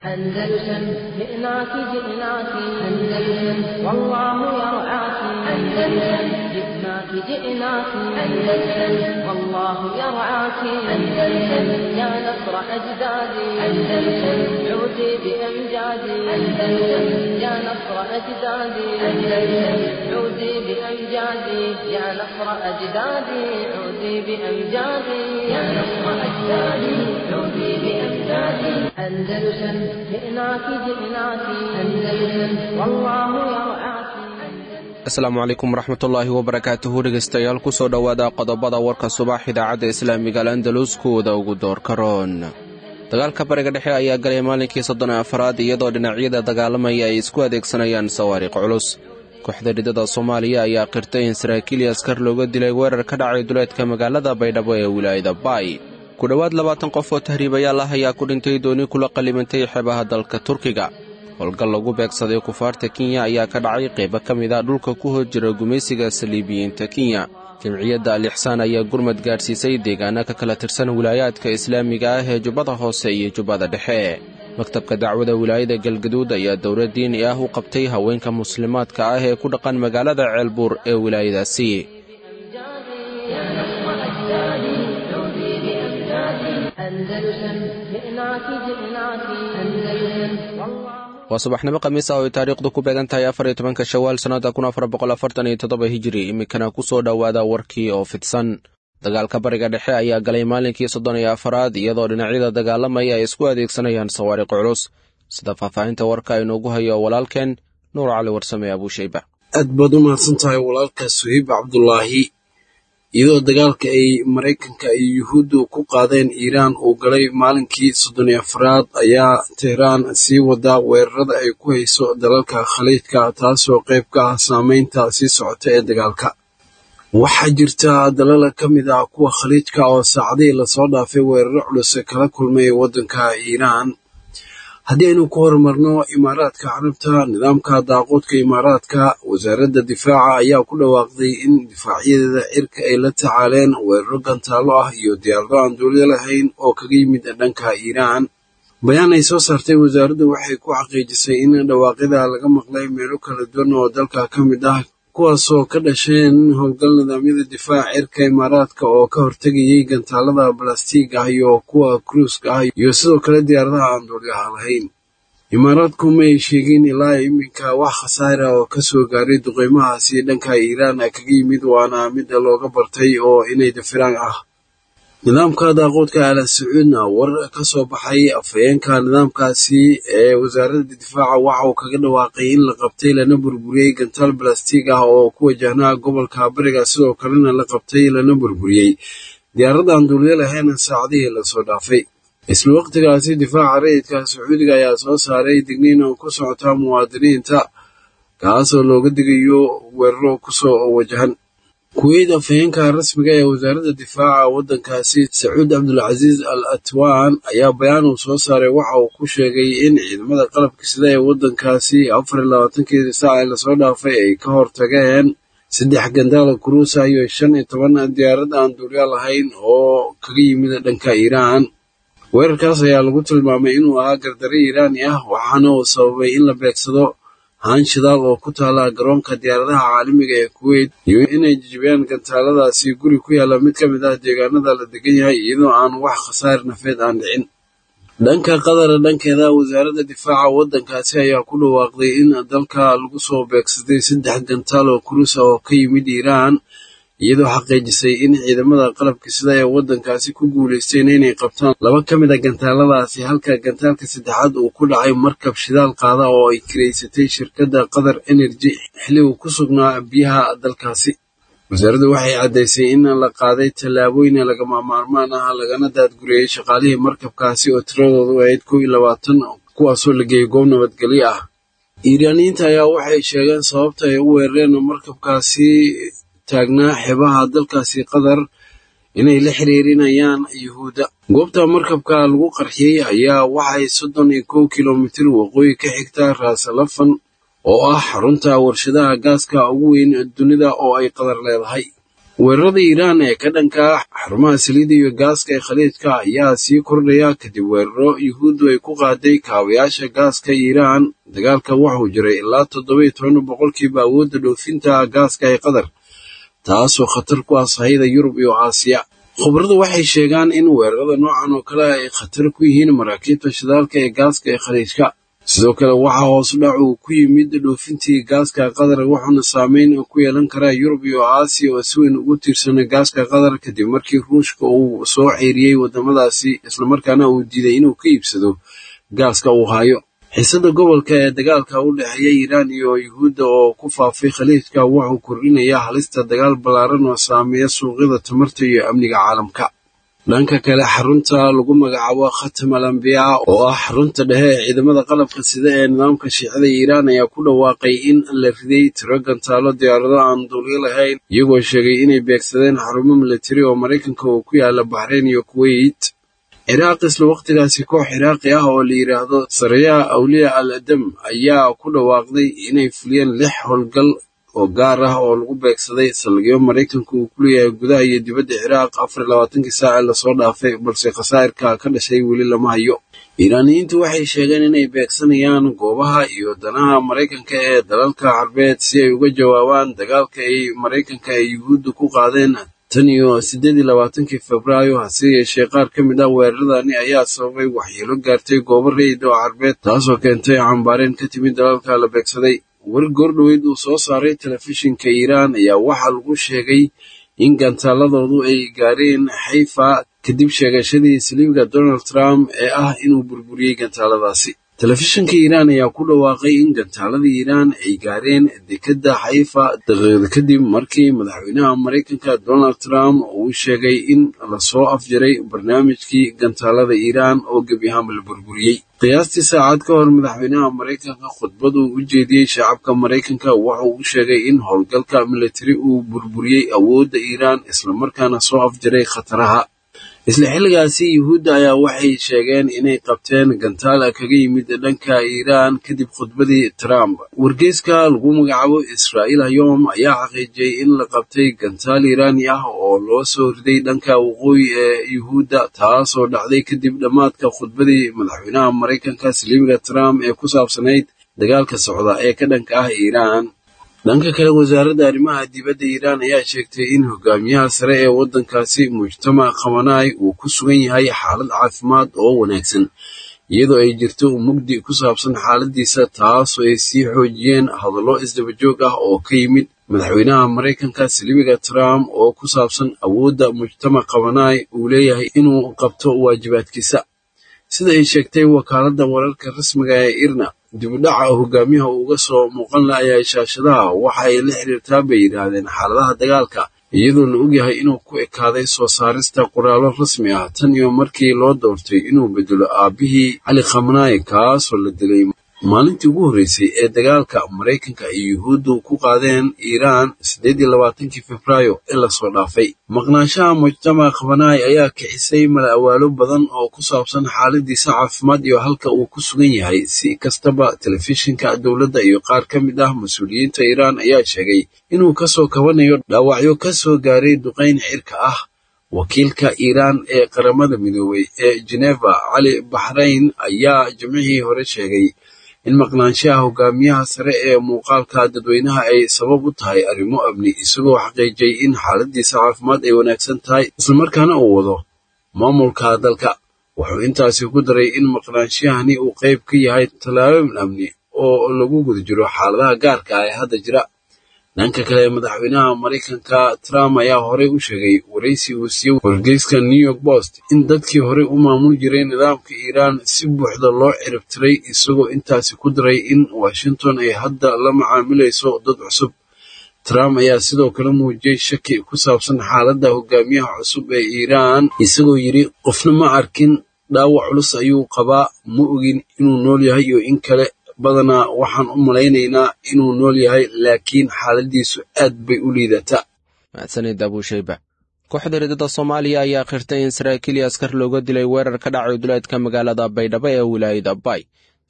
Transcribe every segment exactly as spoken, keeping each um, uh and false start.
أندلسن جئناك جئناك أندلسن والله يرعاك أندلسن جئناك جئناك أندلسن والله يرعاك أندلسن يا نصر أجدادي أندلسن عودي بأمجادي أندلسن يا نصر أجدادي أندلسن عودي بأمجادي يا نصر أجدادي عودي بأمجادي يا نصر أجدادي عودي بأمجادي أندلسن جئناك جئناك أندلسن والله يرعاك. asalaamu calaykum waraxmatullaahi wabarakaatuhu dhegaystayaal ku soo dhowaada qodobada warka subax idaacadda islaamiga al-andalus kuwada ugu doorka roon. dagaalka bariga dhexe ayaa galay maalinkii soddon iyo afaraad iyadoo dhinacyada dagaalamaya ay isku adeegsanayaan sawaariikh culus. kooxda ridada soomaaliya ayaa qirtay in saraakiil askar looga dilay weerar ka dhacay duleedka magaalada baydhabo ee wilaayada baay. ku dhowaad labaatan qof oo tahriibayaal ah ayaa ku dhintay dooni kula qallimantay xeebaha dalka turkiga. howlgal lagu beegsaday kufaarta kenya ayaa ka dhacay qaybo ka mid a dhulka ku hor jira gumaysiga saliibiyiinta kenya. jamciyadda al-ixsaan ayaa gurmad gaadhsiisay deegaana ka kala tirsan wilaayaadka islaamiga ah ee jubbada hoose iyo jubbada dhexe. maktabka dacwada wilaayada galgaduud ayaa dowlad diini ah u qabtay haweenka muslimaadka ah ee ku dhaqan magaalada ceelbuur ee wilaayadaasi. waa subaxnimo khamiis ah oo ay taariikhdu ku beegan tahay afar iyo tobanka shawaal sannada kun afar boqol afartan iyo toddoba hijiri. iminkana ku soo dhowaada warkii oo fidsan. dagaalka bariga dhexe ayaa galay maalinkii soddon iyo afaraad iyadoo dhinacyada dagaalamaya ay isku adeegsanayaan sawaariikh culus. sida faahfaahinta warka inoogu hayo walaalkeen nuur cali warsame abuushayba. aad baad u mahadsan tahay walaalka suhiib cabdulaahi. iyadoo dagaalka ay maraykanka iyo yuhuuddu ku qaadeen iiraan uu galay maalinkii soddon iyo afaraad ayaa tehraan sii wada weerarada ay ku hayso dalalka khaliijka, taasoo qayb ka ah saameynta sii socota ee dagaalka. waxaa jirta dalal ka mid ah kuwa khaliijka oo saacadihii lasoo dhaafay weeraro culus kala kulmay waddanka iiraan. haddii aynu ku horumarno imaaraadka carabta, nidaamka daaqoodka imaaraadka, wasaaradda difaaca ayaa ku dhawaaqday in difaacyadeeda cirka ay la tacaaleen weeraro gantaalo ah iyo diyaarado aan duuliyo lahayn oo kaga yimid dhanka iiraan. bayaan ay soo saartay wasaaraddu waxay ku xaqiijisay in dhawaaqyada laga maqlay meelo kala duwan oo dalka ka mid ah, kuwaasoo ka dhasheen howlgal nidaamyada difaaca cirka imaaraadka oo ka hortegayay gantaalada balastiig ah iyo kuwa kruuska ah iyo sidoo kale diyaaradaha aan duuliyaha lahayn. imaaraadku ma ay sheegin ilaa iminka wax khasaara oo ka soo gaaray duqeymahaasi dhanka iiraan kaga yimid, waana mid looga bartay oo inay dafiraan ah. nidaamka daaqoodka ala sacuudna war ka soo baxay afhayeenka nidaamkaasi ee wasaaradda difaaca waxa uu kaga dhawaaqay in la qabtay lana burburiyey gantaal balastiig ah oo ku wajahnaa gobolka bariga, sidoo kalena la qabtay lana burburiyey diyaaradan duuliyo lahayn saacadihii lasoo dhaafay. isla waqtigaasi difaaca rayidka sacuudiga ayaa soo saaray digniin oo ku socota muwaadiniinta, kaasoo looga digayo weeraro kusoo wajahan. kuweyt afhayeenka rasmiga ee wasaaradda difaaca waddankaasi sacuud cabdulcasiis al atwaan ayaa bayaan uu soo saaray waxa uu ku sheegay in ciidamada qalabka sida ee waddankaasi afar iyo labaatankeedii saac ee lasoo dhaafay ay ka hortageen saddex gandaala kuruusa iyo shan iyo toban diyaarad aan duuliyo lahayn oo kaga yimid dhanka iiraan. weerarkaas ayaa lagu tilmaamay inuu ahaa gardaro iiraani ah, waxaana uu sababay in la beegsado haan shidaal oo ku taala garoonka diyaaradaha caalamiga ee kuweyt iyo inay jijibiyaan gantaaladaasi guri ku yaalla mid ka mid ah deegaanada la degan yahay iyadoo aan wax khasaar nafeed aan dhicin. dhanka qatar, dhankeeda wasaaradda difaaca waddankaasi ayaa ku dhawaaqday in dalka lagu soo beegsaday saddex gantaal oo kuruus ah oo ka yimid iiraan, iyadoo xaqiijisay in ciidamada qalabka sida ee waddankaasi ku guulaysteen inay qabtaan laba ka mid a gantaaladaasi, halka gantaalka saddexaad uu ku dhacay markab shidaal qaada oo ay kiraysatay shirkadda qatar energy xilli uu ku sugnaa biyaha dalkaasi. wasaaraddu waxay caddaysay in la qaaday tallaabooyin lagama maarmaan ah lagana daadguriyey shaqaalihii markabkaasi oo tiradoodu ahayd kow iyo labaatan, kuwaasoo la geeyey goob nabadgelyo ah. iiraaniyiinta ayaa waxay sheegeen sababta ay u weerareen markabkaasi taagnaa xeebaha dalkaasi qatar inay la xiriirinayaan yuhuudda. goobta markabka lagu qarxiyey ayaa waxay soddon iyo kow kilomitir waqooyi ka xigtaa raas lafan oo ah xarunta warshadaha gaaska ugu weyn dunida oo ay qatar leedahay. weerarada iiraan ee ka dhanka xarumaha saliidda iyo gaaska ee khaliijka ayaa sii kordhaya kadib weeraro yuhuuddu ay ku qaaday kaabayaasha gaaska iiraan. dagaalka wuxuu jiray ilaa toddoba iyo toban boqolkiiba awoodda dhoofinta gaaska ee qatar, taasoo khatar ku ah sahayda yurub iyo aasiya. khubaradu waxay sheegaan in weerarada noocan oo kale ay khatar ku yihiin maraakiibta shidaalka ee gaaska ee khaliijka. sidoo kale waxaa hoos dhac uu ku yimid dhoofintii gaaska qatar, wuxuuna saameyn ku yeelan karaa yurub iyo aasiya oo si weyn ugu tiirsana gaaska qatar kadib markii ruushka uu soo ceyriyey waddamadaasi islamarkaana uu diiday inuu ka iibsado gaaska uu hayo. xiisada gobolka ee dagaalka u dhexeeya iiraan iyo yuhuudda oo ku faafay khaliijka wuxuu kordhinayaa halista dagaal ballaaran oo saameeya suuqyada tamarta iyo amniga caalamka. dhanka kale, xarunta lagu magacaabo khatam al ambiya oo ah xarunta dhexe ee ciidamada qalabka sida ee nidaamka shiicada iiraan ayaa ku dhawaaqay in la riday tiro gantaalo diyaarado aan duuliyo lahayn, iyagoo sheegay inay beegsadeen xarumo militari oo maraykanka oo ku yaala baxrayn iyo kuweyt. ciraaq isla waqtigaasi koox ciraaqi ah oo la yidhaahdo saraya awliya al adam ayaa ku dhawaaqday inay fuliyeen lix howlgal oo gaar ah oo lagu beegsaday saldhigyo maraykanka uu ku leeyahay gudaha iyo dibadda ciraaq afar iyo labaatankii saac ee lasoo dhaafay, balse khasaa'irka ka dhashay weli lama hayo. iiraaniyiintu waxay sheegeen inay beegsanayaan goobaha iyo danaha maraykanka ee dalalka carbeed si ay uga jawaabaan dagaalka ay maraykanka ay yuhuudda ku qaadeen tan iyo siddeed iyo labaatankii febraayo. hase yeeshee qaar ka mid ah weeraradani ayaa sababay waxyeelo gaartay goobo rayid oo carbeed, taasoo keentay cambaareen ka timid dalalka la beegsaday. war goordhoweyd uu soo saaray telefishinka iiraan ayaa waxaa lagu sheegay in gantaaladoodu ay gaareen xayfa kadib sheegashadii saliibga donald trump ee ah inuu burburiyey gantaaladaasi. telefishinka iiraan ayaa ku dhawaaqay in gantaalada iiraan ay gaareen dekedda xayfa daqiiqada kadib markii madaxweynaha maraykanka donald trump uu sheegay in lasoo afjaray barnaamijkii gantaalada iiraan oo gebi ahaanba la burburiyey. qiyaastii saacad ka hor, madaxweynaha maraykanka khudbad uu u jeediyey shacabka maraykanka waxa uu sheegay in howlgalka militari uu burburiyey awoodda iiraan islamarkaana soo afjaray khataraha. isla xilligaasi yuhuudda ayaa waxay sheegeen inay qabteen gantaal kaga yimid dhanka iiraan kadib khudbadii trump. wargeyska lagu magacaabo israa'iil hayom ayaa xaqiijiyey in la qabtay gantaal iiraani ah oo loo soo riday dhanka waqooyi ee yuhuudda, taasoo dhacday kadib dhammaadka khudbadii madaxweynaha maraykanka saliibga trump ee ku saabsanayd dagaalka socda ee ka dhanka ah iiraan. dhanka kale, wasaaradda arrimaha dibadda iiraan ayaa sheegtay in hogaamiyaha sare ee waddankaasi mujtamac khamanaai uu ku sugan yahay xaalad caafimaad oo wanaagsan, iyadoo ay jirto mugdi ku saabsan xaaladiisa, taasoo ay sii xoojiyeen hadallo isdabajoog ah oo ka yimid madaxweynaha maraykanka saliibga trump oo ku saabsan awoodda mujtamac khamanaai uu leeyahay inuu qabto waajibaadkiisa. sida ay sheegtay wakaaladda wararka rasmiga ee irna, dib u dhaca hogaamiyaha uga soo muuqan lahayaa shaashadaha waxa ay la xiriirtaa bay yidhaahdeen xaaladaha dagaalka, iyadoo la ogyahay inuu ku ekaaday soo saarista qoraallo rasmi ah tan iyo markii loo doortay inuu bedelo aabbihii cali khamanaai, kaasoo la dilay maalintii ugu horreysay ee dagaalka maraykanka iyo yuhuuddu ku qaadeen iiraan siddeed iyo labaatankii febraayo ee lasoo dhaafay. maqnaanshaha mujtamac khamanaai ayaa kicisay mala awaalo badan oo ku saabsan xaaladiisa caafimaad iyo halka uu ku sugan yahay. si kastaba, telefishinka dowladda iyo qaar ka mid ah mas-uuliyiinta iiraan ayaa sheegay inuu kasoo kabanayo dhaawacyo ka soo gaaray duqayn cirka ah. wakiilka iiraan ee qaramada midoobay ee geneva cali baxrayn ayaa jimcihii hore sheegay in maqnaanshaha hogaamiyaha sare ee muuqaalka dadweynaha ay sabab u tahay arrimo amni, isagoo xaqiijiyey in xaaladiisa caafimaad ay wanaagsan tahay islamarkaana uu wado maamulka dalka. wuxuu intaasi ku daray in maqnaanshahani uu qayb ka yahay tallaabooyin amni oo lagu guda jiro xaaladaha gaarka ah ee hadda jira. dhanka kale, madaxweynaha maraykanka trump ayaa horey u sheegay waraysi uu siiyey wargeyska new york post in dadkii horey u maamul jiray nidaamka iiraan si buuxda loo ciribtiray, isagoo intaasi ku daray in washington ay hadda la macaamilayso dad cusub. trump ayaa sidoo kale muujiyey shaki ku saabsan xaaladda hogaamiyaha cusub ee iiraan, isagoo yidhi qofna ma arkin, dhaawac culus ayuu qabaa, ma ogin inuu nool yahay iyo in kale, badanaa waxaan u malaynaynaa inuu nool yahay, laakiin xaaladiisu aad bay u liidataa. mahadsanid abuushayba. kooxda ridada soomaaliya ayaa qirtay in saraakiil iyo askar looga dilay weerar ka dhacay duleedka magaalada baydhabo ee wilaayada bay.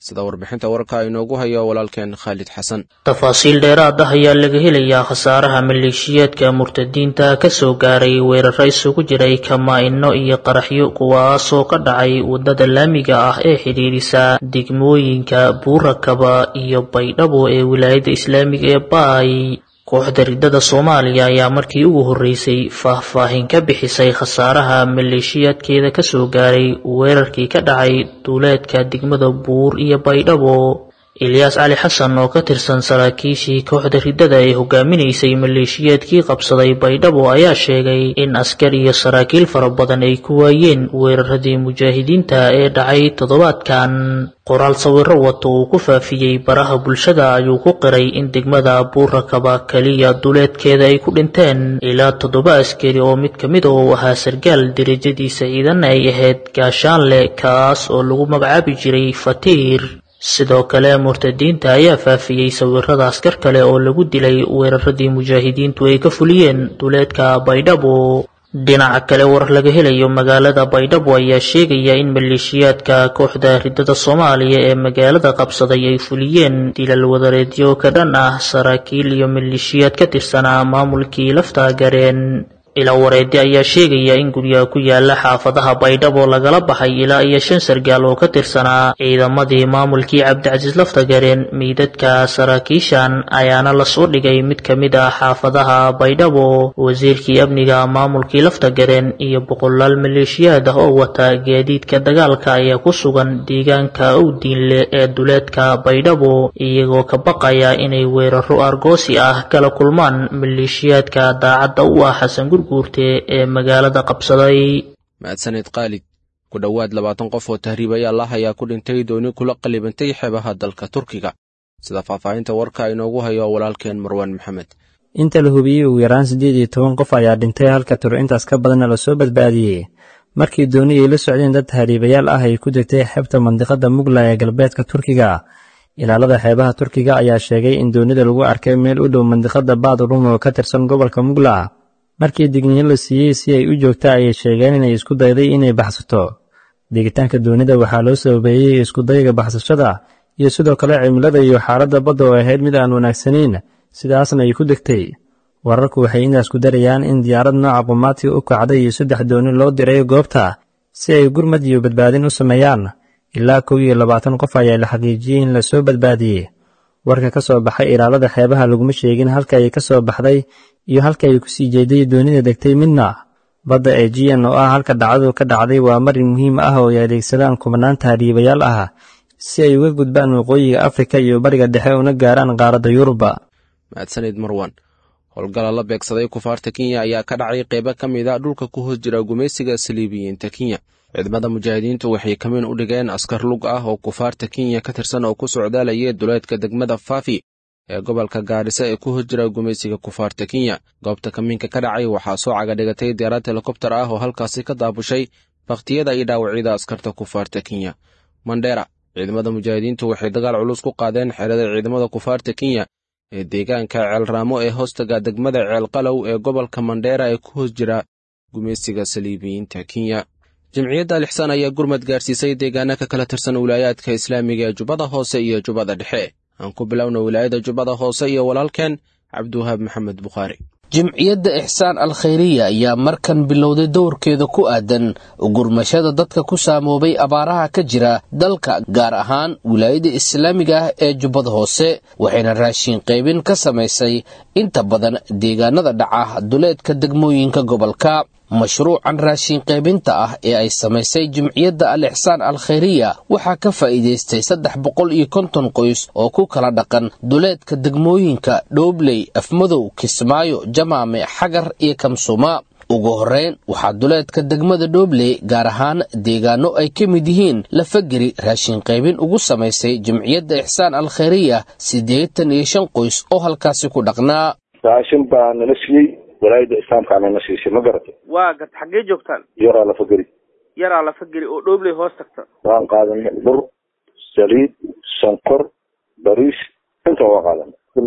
sida warbixinta warka inoogu hayo walaalkeen Khalid Xasan. Tafaasiil dheeraad ah ayaa laga helayaa khasaaraha maleeshiyaadka murtadiinta ka soo gaaray weerar isugu jiray kamaa'ino iyo qaraxyo kuwaas oo ka dhacay wadada laamiga ah ee xiriirisa degmooyinka Buurakaba iyo Baydhabo ee wilaayada Islaamiga ee Baay. kooxda ridada Soomaaliya ayaa markii ugu horeysay faahfaahin ka bixisay khasaaraha maleeshiyaadkeeda ka soo gaaray weerarkii ka dhacay duuleedka degmada Buur iyo Baydhabo. Ilyas Ali Xasan oo ka tirsan saraakiishii kooxda ridada ee hogaaminaysay maleeshiyaadkii qabsaday Baydhabo ayaa sheegay in askar iyo saraakiil fara badan ay ku waayeen weeraradii mujaahidiinta ee dhacay toddobaadkan. qoraal sawirro wato uu ku faafiyay baraha bulshada ayuu ku qiray in degmada Buurakaba kaliya duuleedkeeda ay ku dhinteen ilaa toddoba askari oo mid kamid ah uu ahaa sargaal darajadiisa ciidan ay ahayd gaashaanle kaas oo lagu magacaabi jiray Fatiir. sidoo kale murtadiinta ayaa faafiyay sawirrada askar kale oo lagu dilay weeraradii mujaahidiintu ay ka fuliyeen duuleedka Baydhabo. dhinaca kale war laga helayo magaalada Baydhabo ayaa sheegaya in maleeshiyaadka kooxda ridada Soomaaliya ee magaalada qabsaday ay fuliyeen dilal wadareedyo ka dhan ah saraakiil iyo maleeshiyaad ka tirsanaa maamulkii lafta gareen. ila wareedi ayaa sheegaya in guriga ku yaala xaafadaha Baydhabo lagala baxay ilaa iyo shan sargaal oo ka tirsanaa ciidamadii maamulkii Cabdicasiis lafta gareen. meydadka saraakiishan ayaana la soo dhigay mid kamid ah xaafadaha Baydhabo. wasiirkii amniga maamulkii lafta gareen iyo boqolaal maleeshiyaad ah oo wata gaadiidka dagaalka ayaa ku sugan deegaanka Owdiinle ee duuleedka Baydhabo iyagoo ka baqaya inay weeraro argoosi ah kala kulmaan maleeshiyaadka daacadda u ah Xasan guurte ee magaalada qabsaday. mahadsanid Khalid. ku dhawaad labaatan qof oo tahriibayaal ah ayaa ku dhintay dooni kula qalibantay xeebaha dalka Turkiga, sida faahfaahinta warka inoogu hayo walaalkeen Marwan Maxamed. inta la hubiyay ugu yaraan siddeed iyo toban qof ayaa dhintay halka tur intaas ka badan la soo badbaadiyay markii dooni ay la socdeen dad tahriibayaal ah ay ku degtay xeebta mandiqada Mugla ee galbeedka Turkiga. ilaalada xeebaha Turkiga ayaa sheegay in doonida lagu arkay meel u dhow mandiqada Badrum oo ka tirsan gobolka Mugla. markii digniin la siiyay si ay u joogta ayay sheegeen inay isku dayday inay baxsato. deegitaanka doonida waxaa loo sababeeyay isku dayga baxsashada iyo sidoo kale cimilada iyo xaaladda badda oo ahayd mid aan wanaagsanayn, sidaasna ay ku degtay. wararku waxay intaas ku darayaan in diyaarad nooca qumaati u kacday iyo saddex dooni loo diray goobta si ay gurmad iyo badbaadin u sameeyaan. ilaa kow iyo labaatan qof ayaa la xaqiijiyey in la soo badbaadiyey. warka ka soo baxay ilaalada xeebaha laguma sheegin halka ay ka soo baxday iyo halka ay ku sii jeeday doonida degtay midna. badda Aegean oo ah halka dhacdadu ka dhacday waa marin muhiim ah oo ay adeegsadaan kumanaan tahriibayaal ah si ay uga gudbaan waqooyiga Afrika iyo bariga dhexe una gaaraan qaaradda Yurub. mahadsanid Marwan. howlgalla la beegsaday kufaarta Kenya ayaa ka dhacay qaybo ka mid ah dhulka ku hoos jira gumaysiga Saliibiyiinta Kenya. ciidamada mujaahidiintu waxay kamin u dhigeen askar lug ah oo kufaarta Kenya ka tirsan oo ku socdaalayay duleedka degmada Faafi ee gobolka Gaarisa ee ku hoos jira gumaysiga kufaarta Kenya. goobta kaminka ka dhacay waxaa soo caga dhigatay diyaarad helikobtar ah oo halkaasi ka daabushay baktiyada iyo dhaawacyada askarta kufaarta Kenya. Mandera, ciidamada mujaahidiintu waxay dagaal culus ku qaadeen xeerada ciidamada kufaarta Kenya ee deegaanka Ceel Raamo ee hoostaga degmada Ceel Qalow ee gobolka Mandera ee ku hoos jira gumaysiga Saliibiyiinta Kenya. jamciyadda Al-Ihsaan ayaa gurmad gaarsiisay deegaano ka kala tirsan wilaayadka Islaamiga ee Jubbada Hoose iyo Jubbada Dhexe. aan ku bilowno wilaayada Jubbada Hoose iyo walaalkeen Cabdiwahaab Maxamed Bukhaari. jimciyadda Ihsaan Al-Khayriya ayaa markan bilowday dowrkeeda ku aadan gurmashada dadka ku saamoobay abaaraha ka jira dalka, gaar ahaan wilaayada Islaamiga ah ee Jubbada Hoose, waxayna raashin qaybin ka samaysay inta badan deegaanada dhaca duleedka degmooyinka gobolka. mashruucan raashin qaybinta ah ee ay samaysay jimciyadda Al-Ihsaan Al-Khayriya waxaa ka faa'iidaystay saddex boqol iyo konton qoys oo ku kala dhaqan duleedka degmooyinka Dhoobley, Afmadow, Kismaayo, Jamaame, Xagar iyo Kamsuma. ugu horeyn waxaa duleedka degmada Dhoobley gaar ahaan deegaano ay ka mid yihiin Lafagari raashin qaybin ugu samaysay jimciyadda Ihsaan Al-Khayriya siddeetan iyo shan qoys oo halkaasi ku dhaqnaa. raashin baa nala siiyey walaayada islaamka ana nasiisay ma garatay. waa gad xagee joogtaan? yaraa Lafagari. yaraa Lafagari oo Dhoobley hoos tagta. waan qaadanay bur, saliid, sonkor, bariis inta waa qaadanay. jimciyadda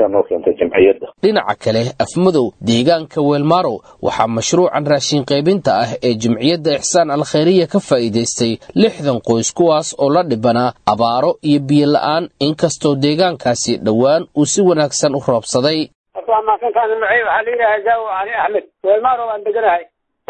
intaa noo keentay jamciyadda. dhinaca kale afmadow deegaanka weelmarow waxaa mashruucan raashin qaybinta ah ee jamciyadda ixsaan alkhayriya ka faa'iidaystay lixdan qoys kuwaas oo la dhibanaa abaaro iyo biyo la'aan inkastoo deegaankaasi dhowaan uu si wanaagsan u roobsaday. ما كان كان معي عليها جو علي أحمد والمارو عند جناي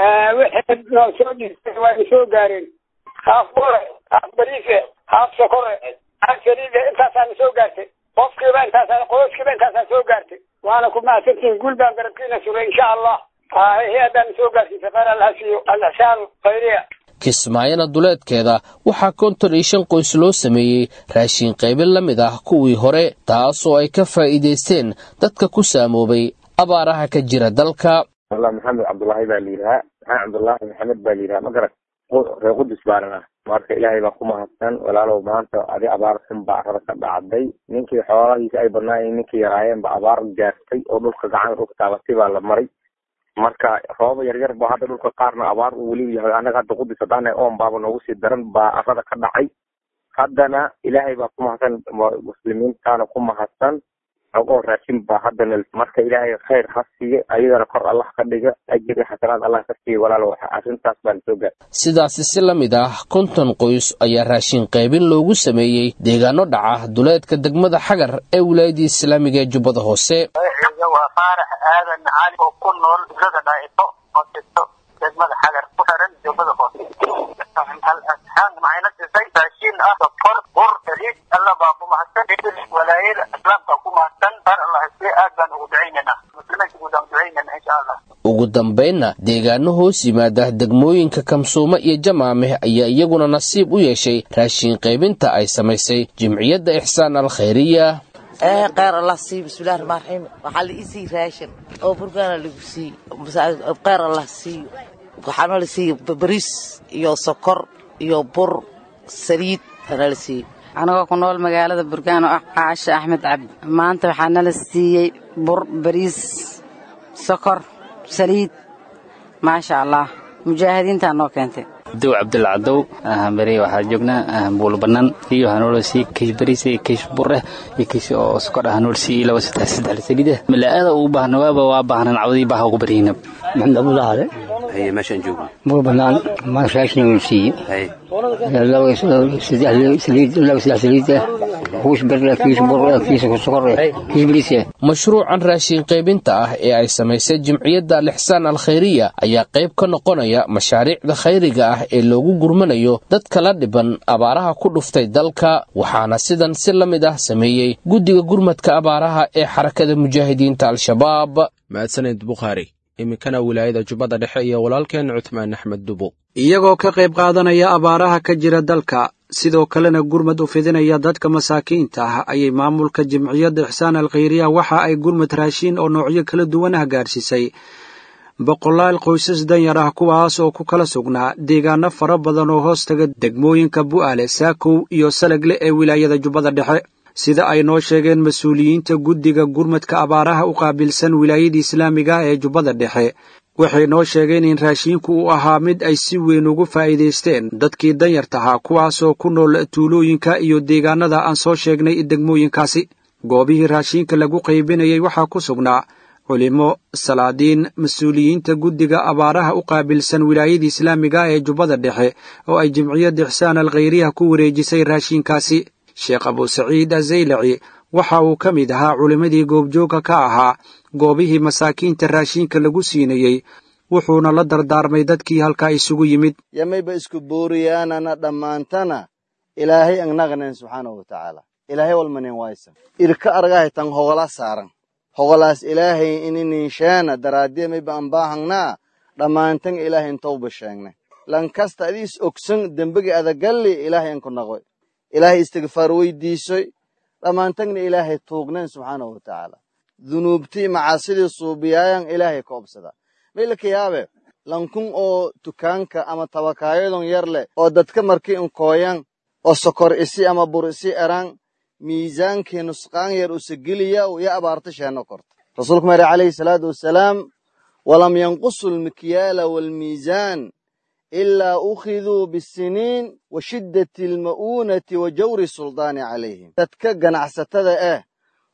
واحد نو سعودي واحد شو قارين خاف قرة خاف بريفة خاف سكرة عشرين أنت سان شو قارتي قف كمان أنت سان قوس كمان أنت سان شو قارتي وأنا كم ما سكتين قول بان قربكينا شو إن شاء الله هي هذا شو قارتي سفر الهشيو الأشان خيرية. kismaayana duleedkeeda waxaa konton iyo shan qoys loo sameeyey raashin qaybin la mid ah kuwii hore taasoo ay ka faa'iidaysteen dadka ku saamoobay abaaraha ka jira dalka. والله محمد عبد الله باليرها عبد الله محمد باليرها ما قرأ reequdis baarana marka ilaahay baa ku mahadsan walaalow maanta adi abaar xun baa arka dhacday ninkii xoolahiisa ay badnaayeen ninkii yaraayeen baa abaar gaartay oo dhulka gacan u taabatay baa la maray marka roob yar yar baa hadda dhulka qaarna abaar uu wali yahay anaga hadda qudis hadana oo baaba noogu sii daran baa arada ka dhacay haddana ilaahay baa ku mahadsan muslimiintaana ku mahadsan oo raashin baa haddana marka ilaahay khayr hasiye ayadana kor Allah ka dhiga ajri xasanaad Allah ka siiyo walaalo waxa arintaas baan soo gaar sidaas si la mid ah konton qoys ayaa raashin qaybin loogu sameeyay deegaano dhaca duleedka degmada Xagar ee wilaayada Islaamiga ee Jubbada Hoose. waa faarax aadan cali oo ku nool isaga dhaayto oo jirto degmada Xagar ku xiran Jubbada Hoose. hal asxaan macayna sisay raashin ah sokor bur riid Allah baa ku mahadsan walaayada islaamka ku mahadsan bar Allah si aad baan ugu duceynaa muslimiinta ugu duceynaa insha Allah. ugu dambeynna deegaano hoos yimaada degmooyinka Kamsuuma iyo Jamaame ayaa iyaguna nasiib u yeeshay raashin qaybinta ay samaysay jamciyadda Ihsaan al-Khayriya. ee qeer Allah si bismillaahir rahmaanir rahiim waxa la isi raashin oo burgana lagu sii qeer Allah si waxaana la sii bariis iyo sokor iyo bur saliid ana la sii anaga ku nool magaalada Burgaan oo ah Caasha Axmed Cabdi maanta waxaana la siiyay bur bariis sokor saliid ma sha Allah mujaahidiinta noo keentay دو عبد العدو بري waxaa joognaa buul banan iyo hanoolsi kiis bariis iyo kiis bur iyo kiis oo sokor hanoolsi laba saddex saddex saliid malaa'ada u baahan waaba waa baahan cawdi baa ugu bariina maxamed abdullah hade hay meeshan joogo buul banan ma shaashna si hay laba saddex saliid laba saddex saliid kuus bariis kiis bur kiis sokor kiis bariis mashruucan raashin qaybinta ah ee ay samaysay jamciyadda Ihsaan al-Khayriya ayaa qayb ka noqonaya mashaariicda khayriga ah ee loogu gurmanayo dadka la dhiban abaaraha ku dhuftay dalka waxaana sidan si la mid ah sameeyay guddiga gurmadka abaaraha ee xarakada mujaahidiinta al-shabaab. mahadsanid Bukhari iminkana wilaayada Jubbada Dhexe iyo walaalkeen Uthman Axmed Dubo iyagoo ka qayb qaadanaya abaaraha ka jira dalka sidoo kalena gurmad u fidinaya dadka masaakiinta ah ayay maamulka jamciyadda Ihsaan al-Khayriya waxa ay gurmad raashin oo noocyo kala duwan ah gaarsiisay boqolaal qoysas danyar ah kuwaas oo ku kala sugnaa deegaano fara badan oo hoos taga degmooyinka Bu'aale Saakow iyo Salagle ee wilaayada Jubbada Dhexe sida ay noo sheegeen mas'uuliyiinta guddiga gurmadka abaaraha u qaabilsan wilaayada Islaamiga ee Jubbada Dhexe waxay noo sheegeen in raashinku uu ahaa mid ay si weyn ugu faa'iideysteen dadkii danyarta ahaa kuwaas oo ku nool tuulooyinka iyo deegaanada aan soo sheegnay degmooyinkaasi goobihii raashinka lagu qaybinayay waxaa ku sugnaa culimo salaadiin mas'uuliyiinta guddiga abaaraha u qaabilsan wilaayada Islaamiga ee Jubbada Dhexe oo ay jamciyadda Ihsaan al-Khayriya ku wareejisay raashinkaasi Sheekh Abu Saciid Azaylaci waxa uu ka mid ahaa culimadii goobjooga ka ahaa goobihii masaakiinta raashinka lagu siinayay wuxuuna la dardaarmay dadkii halkaa isugu yimid yamayba isku booriyaanana dhammaantana ilaahay anagnan subxaanahu wa tacaala ilaahay walmanin waysan ilka argahay tan hogala saaran hogolaas ilaahay ininishaana daraadee mayba aan baahangnaa dhammaantan ilaahay intooba sheegnay lankasta adiis ogsan dembigi adagalli ilaahay anku naqoy ilaahay istigfaar weydiisoy dhammaantagna ilaahay tuugnayn subxaanahu wa tacaala dunuubtii macaasidii suubiyaayan ilaahay ka obsada maylaka yaabe lankun oo tukaanka ama tabakaayadon yar leh oo dadka markii inkooyan oo sokor isi ama bur isi eraan miisaankii nusqaan yar usageliya ya abaarta sheeno korta rasuulku mari calayhi salaatu wasalaam walam yanqusu lmikyaala waalmiisaan ilaa ukhiduu bisiniin wa shiddati alma'uunati wa jawri suldaani calayhim dadka ganacsatada ah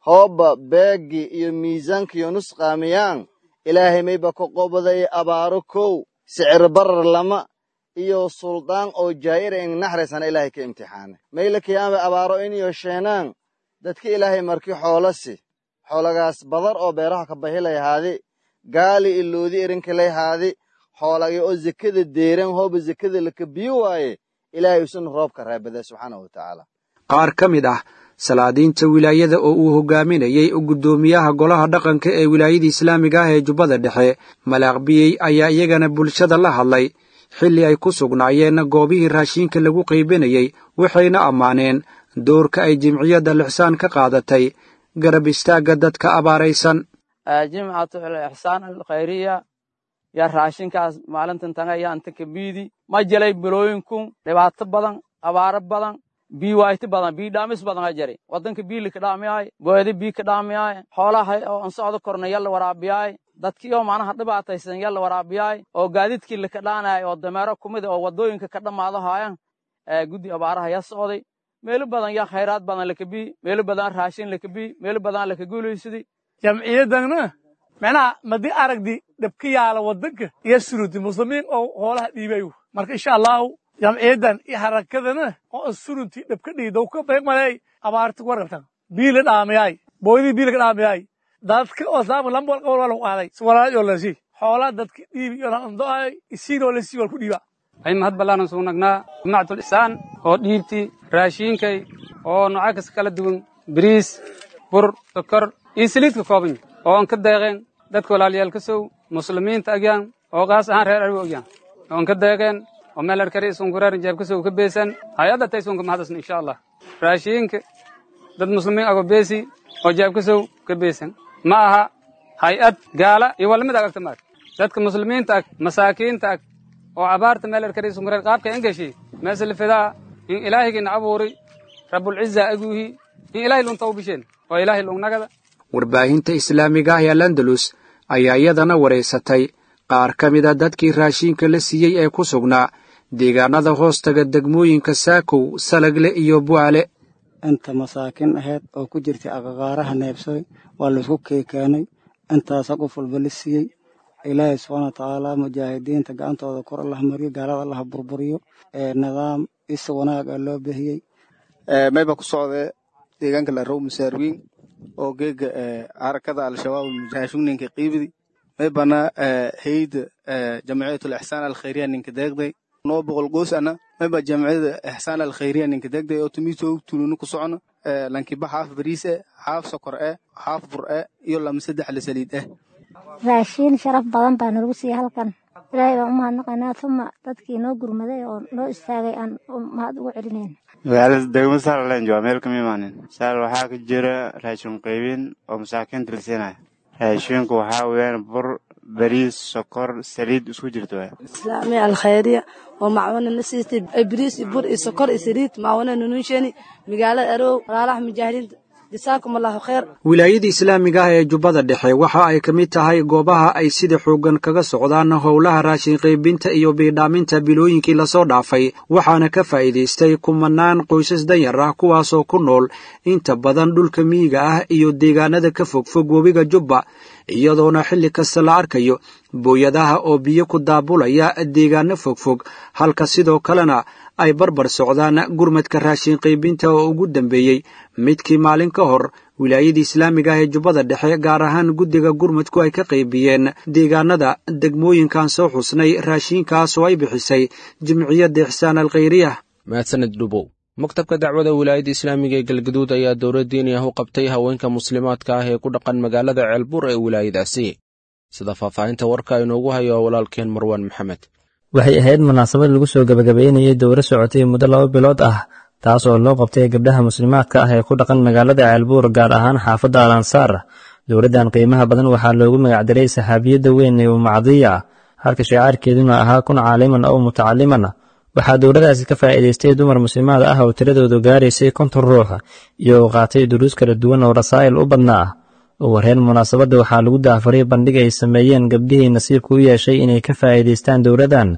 hooba beegi iyo miisaankiyo nusqaamiyaan ilaahay mayba ka qobaday abaaro kow sicir barar lama iyo suldaan oo jaa'ira in naxraysana ilaahay ka imtixaane mayla kiyaama abaaro in iyo sheenaan dadka ilaahay markii xoolo si xoolagaas badar oo beeraha ka bahilay haadi gaali iloodi erinka lay haadi xoolagii oo zakada deeran hooba zakada la kabiyo waaye ilaahay usan roobka raabada subxaanahu wa tacaala qaar ka mid ah salaadiinta wilaayada oo uu hogaaminayay guddoomiyaha golaha dhaqanka ee wilaayada islaamiga ah ee jubbada dhexe malaaqbiyey ayaa iyagana bulshada la hadlay xilli ay ku sugnaayeen goobihii raashinka lagu qaybinayey waxayna ammaaneen doorka ay jimciyadda lixsaan ka qaadatay garab istaagga dadka abaaraysan jimcatu lixsaan alkhayriya yaa raashinkaas maalintan tanga yaa inta kabiidi ma jelay bilooyinkun dhibaato badan abaaro badan bii waayta badan bii dhaamis badan a jari waddanka bii lika dhaamiyaay booyada bii ka dhaamiyaay xoolaha oo aan socdo korna yalla waraabiyaay dadkii oo macnaha dhibaataysan yalla waraabiyaay oo gaadiidkii lika dhaanaay oo dameero kumid oo waddooyinka ka dhammaado haayaan guddi abaaraha yaa socday meelo badan yaa khayraad badan laka bii meelo badan raashin laka bii meelo badan laka guulaysidii jamciyadanna macnaha madii aragdi dhabka yaala waddanka iyo suruudi muslimiin oo hoolaha dhiibayo marka insha allahu jamciyadan iyo harakadana oo suruntii dhabka dhiidow ka beegmalay abaarta ku warqabtan biila dhaamiyay booydii biila ka dhaamiyay dadka oo saamu lambol qowr wala qaaday suwalaad oo laasi xoolaa dadka dhiibi iyo landoay isiinoo la sii wal ku dhiiba ay mahad balaanan soo nagnaa jimcatul ihsaan oo dhiibti raashinkay oo noocaas kala duwan bariis bur sokor iyo saliid ka kooban oo aan ka deeqeen dadka walaalayaal ka soo muslimiinta agyaan oo qaas ahaan reer arwo agyaan oo aan ka deeqeen oo meel arkari isun guraarin jeeb ka soo ka beesan hay'adda taysoon ka mahadsan insha Allah raashinka dad muslimiin ago beesi oo jeeb ka soo ka beesan ma aha hay'ad gaala iyo wal mid agta maar dadka muslimiinta masaakiinta oo abaarta meel arkari isun guraar qaabka engashi meesha fidaa in ilaahigina abuuri rabbul izza aguhi in ilaahi lun tawbisheen oo ilaahi lun nagada warbaahinta islaamiga ah ee Andalus ayaa iyadana wareysatay qaar ka mid ah dadkii raashinka la siiyey ee ku sugnaa deegaanada hoostaga degmooyinka Saakow Salagle iyo Buale inta masaakin ahayd oo ku jirtay agagaaraha neebsay waa la isku keekanay intaas qof walba la siiyey ilaahay subhanahu wa ta'ala mujaahidiinta gacantooda kor Allah mariyo gaalada Allah burburiyo ee nidaam is wanaag loo bixiyay ee mayba ku socday deegaanka la roob Masarwiin oo geega harakada al-shabaab mujaahidiinka qiibidi maybana hay'adda jamciyatul ihsaan al-khayriya ninka deeqday noo boqol goos ana mayba jamciyada ihsaan al-khayriya ninka deeqday oo tumiso tulunu ku socono lankiba haaf bariise haaf sokor ee haaf bur ee iyo lama saddex la saliid eh raashin sharaf badan baa nagu siiyay halkan ilaahay baan u mahadnaqaynaa tuma dadkii noo gurmaday oo noo istaagay aan mahad ugu celinayna magaalada degmo Saaleen jooga meel ka imaanin saal waxaa ka jira raashin qaybin oo masaakiinta la siinayo raashinku waxaa weeyaan bur bariis sokor saliid isku jirto islaamiya al-khayriya oo macwana nasiistay bariis bur sokor saliid macwana nunushani magaalada arow walaalaha mujaahidiinta جزاكم الله خير wilaayada islaamiga ah ee jubbada dhexe waxa ay ka mid tahay goobaha ay sida xoogan kaga socdaan howlaha raashin qaybinta iyo biidhaaminta bilooyinkii la soo dhaafay waxaana ka faa'iideystay kumanaan qoysas danyar ah kuwaas oo ku nool inta badan dhulka miyiga ah iyo deegaanada ka fogfog webiga Jubba iyadoona xilli kasta la arkayo booyadaha oo biyo ku daabulaya deegaano fogfog halka sidoo kalena ay barbar socdaan gurmadka raashin qaybinta oo ugu dambeeyay midkii maalin ka hor wilaayada islaamiga ah ee jubbada dhexe gaar ahaan guddiga gurmadku ay ka qaybiyeen deegaanada degmooyinkan soo xusnay raashinkaas oo ay bixisay jimciyadda ihsaan al-khayriya mahadsanid dhubow maktabka dacwada wilaayada islaamiga ee galgaduud ayaa dowlad diini ah u qabtay haweenka muslimaadka ah ee ku dhaqan magaalada ceelbuur ee wilaayadaasi sida faahfaahinta warka inoogu hayo walaalkeen marwaan maxamed waxay ahayd munaasabad lagu soo gabagabeynayay dowro socotay muddo laba bilood ah taas oo loo qabtay gabdhaha muslimaadka ah ee ku dhaqan magaalada ceelbuur gaar ahaan xaafadda al-ansaar dowladdan qiimaha badan waxaa loogu magacdaray saxaabiyadda weyn ee umacdiya halka shicaarkeeduna ahaa kun caaliman oo mutacaliman waxaa dowladaasi ka faa'iidaystay dumar muslimaad ah oo tiradoodu gaaraysay konton ruux iyo qaatay duruus kala duwan oo rasaa'il u badnaa ugu horreyn munaasabadda waxaa lagu daafaray bandhig ay sameeyeen gabdhihii nasiibku u yeeshay inay ka faa'iidaystaan dowladdan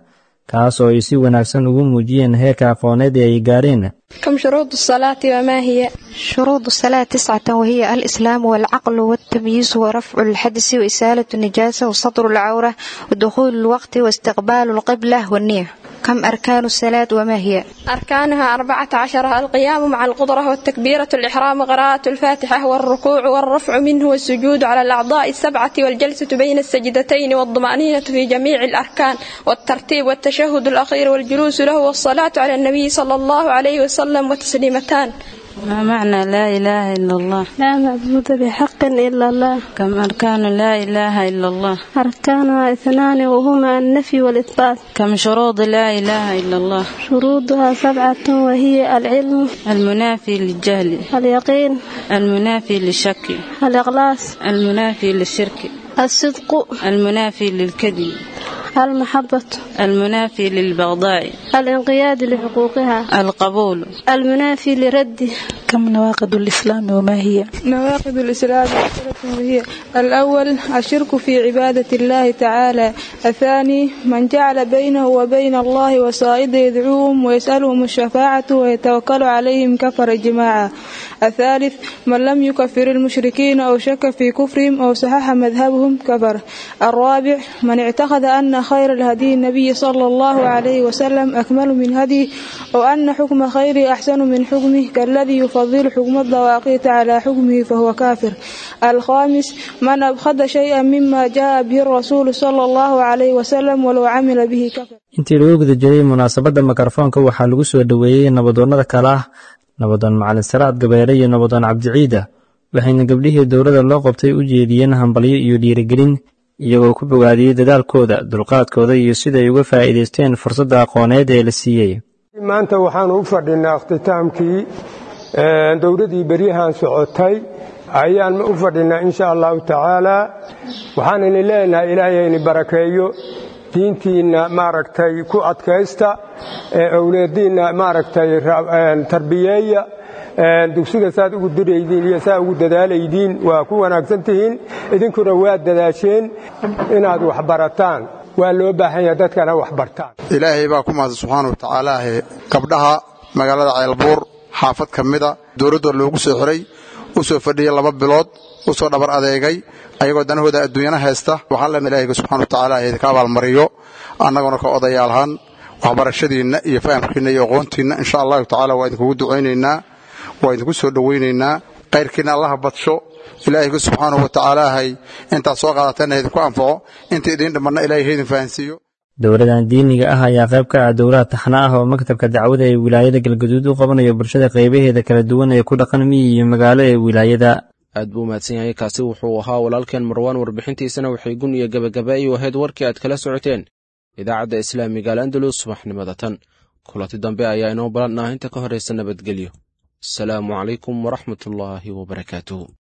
kaas oo ay si wanaagsan ugu muujiyeen heerka aqooneed ee ay gaareen. كم شروط الصلاة وما هي؟ شروط الصلاة تسعة وهي الإسلام والعقل والتمييز ورفع الحدث وإزالة النجاسة وسطر العورة ودخول الوقت واستقبال القبلة والنية. كم أركان الصلاة وما هي؟ أركانها أربعة عشر: القيام مع القدرة والتكبيرة الإحرام قراءة الفاتحة والركوع والرفع منه والسجود على الأعضاء السبعة والجلسة بين السجدتين والطمأنينة في جميع الأركان والترتيب والتشهد الأخير والجلوس له والصلاة على النبي صلى الله عليه وسلم وتسليمتان. ما معنى لا إله إلا الله؟ لا معبود بحق إلا الله. كم أركان لا إله إلا الله؟ أركانها اثنان وهما النفي والإثبات. كم شروط لا إله إلا الله؟ شروطها سبعة وهي العلم المنافي للجهل، اليقين المنافي للشك، الإخلاص المنافي للشرك، الصدق المنافي للكذب، المحبة المنافي للبغضاء، الانقياد لحقوقها، القبول المنافي لرده. كم نواقض الإسلام وما هي؟ نواقض الإسلام وهي: الأول الشرك في عبادة الله تعالى، الثاني من جعل بينه وبين الله وسائد يدعوهم ويسألهم الشفاعة ويتوكل عليهم كفر جماعة، الثالث من لم يكفر المشركين أو شك في كفرهم أو صحح مذهبهم كفر، الرابع من اعتقد أن خير الهدي النبي صلى الله عليه وسلم أكمل من هديه وأن حكم خير أحسن من حكمه كالذي يفضل حكم الضواقيت على حكمه فهو كافر، الخامس من أبخد شيئا مما جاء به الرسول صلى الله عليه وسلم ولو عمل به كفر. intii lagu guda jiray munaasabadda mikrofoonka waxaa lagu soo dhaweeyay nabadoonnada kale ah nabadoon macalin Saraad Gabeere iyo nabadoon Cabdiciida, waxayna gabdhihii dowladda loo qabtay u jeediyeen hambalyo iyo dhiirigelin iyagoo ku bogaadiyey dadaalkooda, dulqaadkooda iyo sida ay uga faa'iidaysteen fursadda aqooneed ee la siiyey. maanta waxaan u fadhinaa ikhtiitaamkii dowladii beryahan socotay ayaan u fadhinaa insha Allah taala. waxaan in leenahay Ilaahay in barakeeyo diintiina maaragtay ku adkaysta awlaadiina maaragtay tarbiyeeya dugsiga saad ugu diraydiin iyo saa ugu dadaalaydiin waa ku wanaagsan tihiin. idinkuna waa dadaasheen inaad wax barataan, waa loo baahan yahay dadkana wax bartaan. ilaahay baa ku mahad subxaanahu wa ta'aala gabdhaha magaalada Ceelbuur xaafad kamida dowladda loogu soo xiray u soo fadhiyay laba bilood u soo dhabar adeegay ayagoo danahooda adduunyada haysta. waxaan leenahay ilaahay subxaanahu wa ta'aala ka abaalmariyo annaguna ka odayaalhan waxbarashadiina iyo fahamkiina iyo aqoontiina insha Allah ta'aala waa idinku duceynaynaa, waa idinku soo dhaweynaynaa. qayrkiina Allah badsho ilaahay subxaanahu wa ta'aala hay inta soo qaadateen idinku anfaco, inta idin dhamanna ilaahay idin fahansiiyo. dowladan diiniga ah ayaa qayb ka ah dowlad taxna ah oo maktabka dacwada ee wilaayada Galgaduud u qabanayo bulshada qaybaheeda kala duwan ee ku dhaqan miyi iyo magaalo ee wilaayada. aad buu mahadsan yahay. kaasi wuxuu ahaa walaalkeen Marwaan, warbixintiisana waxay gun iyo gabagaba iyo ahayd warkii aad kala socoteen idaacadda Islaamiga Al-Andalus subaxnimada tan. kulanti dambe ayaa inoo balannaa inta ka horeysa nabadgelyo. asalaamu calaykum waraxmatullaahi wabarakaatuh.